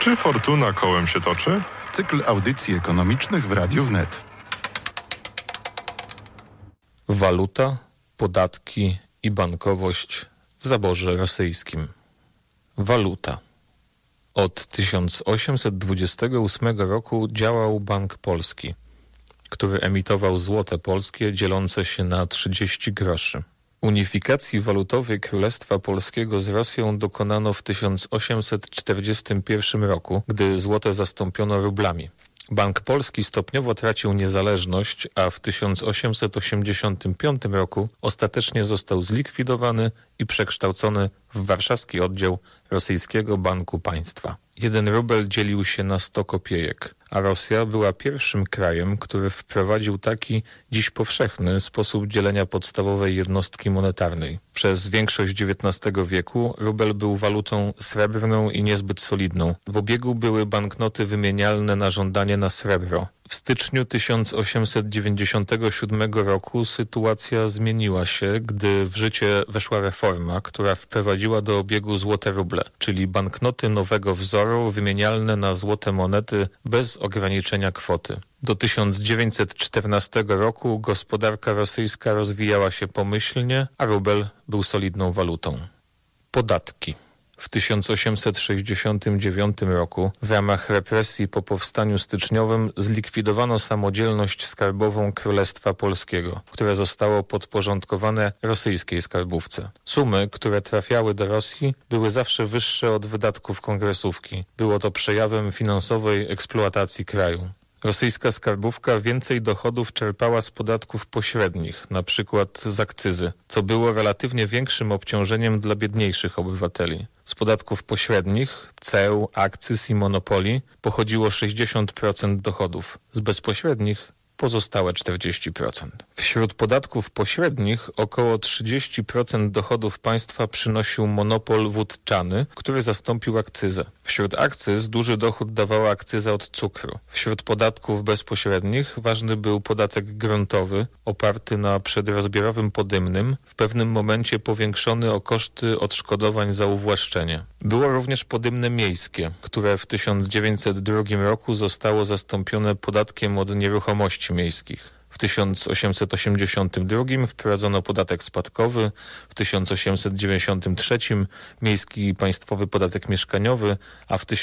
Czy fortuna kołem się toczy? Cykl audycji ekonomicznych w Radiu Wnet. Waluta, podatki i bankowość w zaborze rosyjskim. Waluta. Od 1828 roku działał Bank Polski, który emitował złote polskie dzielące się na 30 groszy. Unifikacji walutowej Królestwa Polskiego z Rosją dokonano w 1841 roku, gdy złote zastąpiono rublami. Bank Polski stopniowo tracił niezależność, a w 1885 roku ostatecznie został zlikwidowany i przekształcony w warszawski oddział Rosyjskiego Banku Państwa. 1 rubel dzielił się na 100 kopiejek, a Rosja była pierwszym krajem, który wprowadził taki dziś powszechny sposób dzielenia podstawowej jednostki monetarnej. Przez większość XIX wieku rubel był walutą srebrną i niezbyt solidną. W obiegu były banknoty wymienialne na żądanie na srebro. W styczniu 1897 roku sytuacja zmieniła się, gdy w życie weszła reforma, która wprowadziła do obiegu złote ruble, czyli banknoty nowego wzoru wymienialne na złote monety bez ograniczenia kwoty. Do 1914 roku gospodarka rosyjska rozwijała się pomyślnie, a rubel był solidną walutą. Podatki. W 1869 roku w ramach represji po powstaniu styczniowym zlikwidowano samodzielność skarbową Królestwa Polskiego, które zostało podporządkowane rosyjskiej skarbówce. Sumy, które trafiały do Rosji, były zawsze wyższe od wydatków kongresówki. Było to przejawem finansowej eksploatacji kraju. Rosyjska skarbówka więcej dochodów czerpała z podatków pośrednich, na przykład z akcyzy, co było relatywnie większym obciążeniem dla biedniejszych obywateli. Z podatków pośrednich, ceł, akcyz i monopoli pochodziło 60% dochodów, z bezpośrednich pozostałe 40%. Wśród podatków pośrednich około 30% dochodów państwa przynosił monopol wódczany, który zastąpił akcyzę. Wśród akcyz duży dochód dawała akcyza od cukru. Wśród podatków bezpośrednich ważny był podatek gruntowy, oparty na przedrozbiorowym podymnym, w pewnym momencie powiększony o koszty odszkodowań za uwłaszczenie. Było również podymne miejskie, które w 1902 roku zostało zastąpione podatkiem od nieruchomości miejskich. W 1882 wprowadzono podatek spadkowy, w 1893 miejski i państwowy podatek mieszkaniowy, a w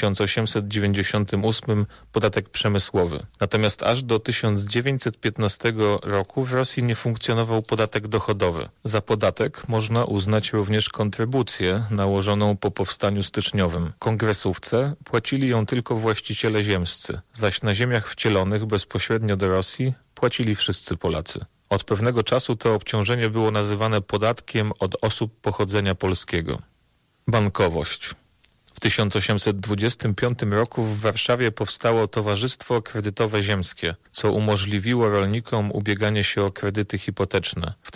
1898 podatek przemysłowy. Natomiast aż do 1915 roku w Rosji nie funkcjonował podatek dochodowy. Za podatek można uznać również kontrybucję nałożoną po powstaniu styczniowym. Kongresówce płacili ją tylko właściciele ziemscy, zaś na ziemiach wcielonych bezpośrednio do Rosji płacili wszyscy Polacy. Od pewnego czasu to obciążenie było nazywane podatkiem od osób pochodzenia polskiego. Bankowość. W 1825 roku w Warszawie powstało Towarzystwo Kredytowe Ziemskie, co umożliwiło rolnikom ubieganie się o kredyty hipoteczne. W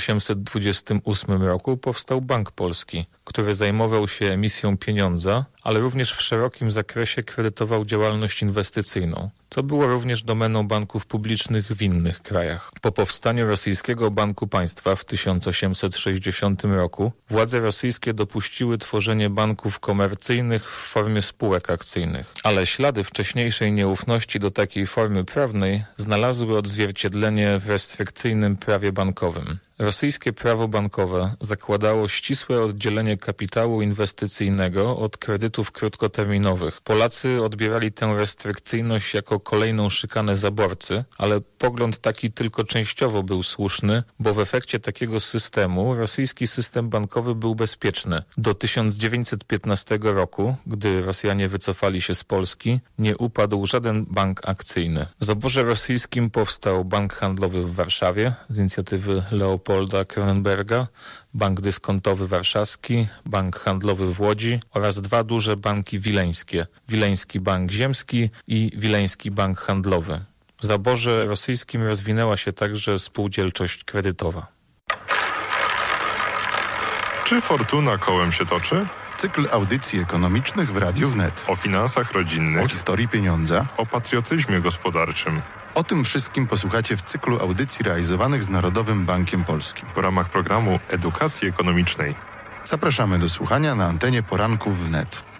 1828 roku powstał Bank Polski, który zajmował się emisją pieniądza, ale również w szerokim zakresie kredytował działalność inwestycyjną, co było również domeną banków publicznych w innych krajach. Po powstaniu Rosyjskiego Banku Państwa w 1860 roku władze rosyjskie dopuściły tworzenie banków komercyjnych w formie spółek akcyjnych, ale ślady wcześniejszej nieufności do takiej formy prawnej znalazły odzwierciedlenie w restrykcyjnym prawie bankowym. Rosyjskie prawo bankowe zakładało ścisłe oddzielenie kapitału inwestycyjnego od kredytów krótkoterminowych. Polacy odbierali tę restrykcyjność jako kolejną szykanę zaborcy, ale pogląd taki tylko częściowo był słuszny, bo w efekcie takiego systemu rosyjski system bankowy był bezpieczny. Do 1915 roku, gdy Rosjanie wycofali się z Polski, nie upadł żaden bank akcyjny. W zaborze rosyjskim powstał Bank Handlowy w Warszawie z inicjatywy Leopolda Kronenberga, Bank Dyskontowy Warszawski, Bank Handlowy w Łodzi oraz 2 duże banki wileńskie, Wileński Bank Ziemski i Wileński Bank Handlowy. W zaborze rosyjskim rozwinęła się także spółdzielczość kredytowa. Czy fortuna kołem się toczy? Cykl audycji ekonomicznych w Radiu Wnet. O finansach rodzinnych, O historii pieniądza, o patriotyzmie gospodarczym. O tym wszystkim posłuchacie w cyklu audycji realizowanych z Narodowym Bankiem Polskim. W ramach programu edukacji ekonomicznej. Zapraszamy do słuchania na antenie poranków Wnet.